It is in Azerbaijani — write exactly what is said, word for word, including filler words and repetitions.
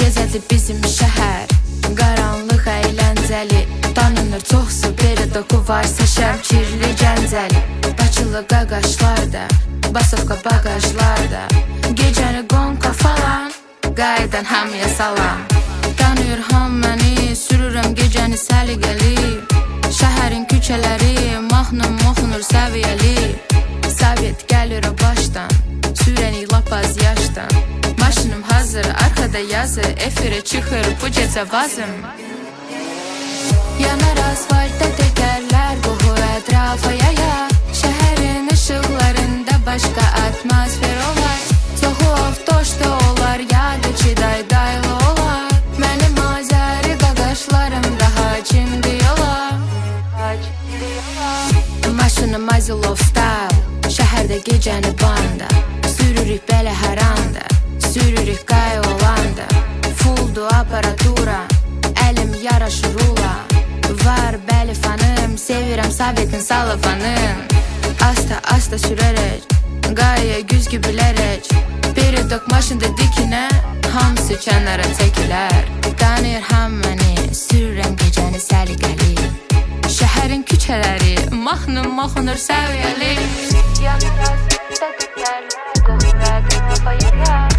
Gözədir bizim şəhər, qaranlıq əyləncəli. Tanınır çoxsu, beri doku varsa şəmkirli gəncəli. Bakılı qaqaşlarda, basovka bagajlarda. Gecəni qonqa falan, qaydan hamıya salam. Tanıyır ham məni, sürürəm gecəni səliqəli. Şəhərin küçələri, mahnım oxunur səviyyəli. Sovet gəlir o başdan, sürəni lap az yaşdan. Maşınım hazır, arkada yazı, efirə çıxır bu gecə vazım. Yanar asfaltda təkərlər, qoxu ətrafa yaya. Şəhərin işıqlarında başqa atmosfer olar. Çoxu avtoşda olar, yadıcı daydaylı olar. Mənim azəri qaqaşlarım daha cimdi olar. Maşınım Azilov style, şəhərdə gecəni banda. Sürürük belə hər anda, sürürük qay olanda. Fulldu aparatura, əlim yaraşır ula. Var bəli fanım, sevirəm Sovetin salafanım. Asta asta sürərək, qaya güzgü bilərək. Peridok maşında dikinə, hamısı kənara çəkilər. Tanıyır ham məni, sürürəm gecəni səliqəli. Şəhərin küçələri, mahnım oxunur səviyyəli. Yanır asfaltda təkərlər, qoxu ətrafa yayar.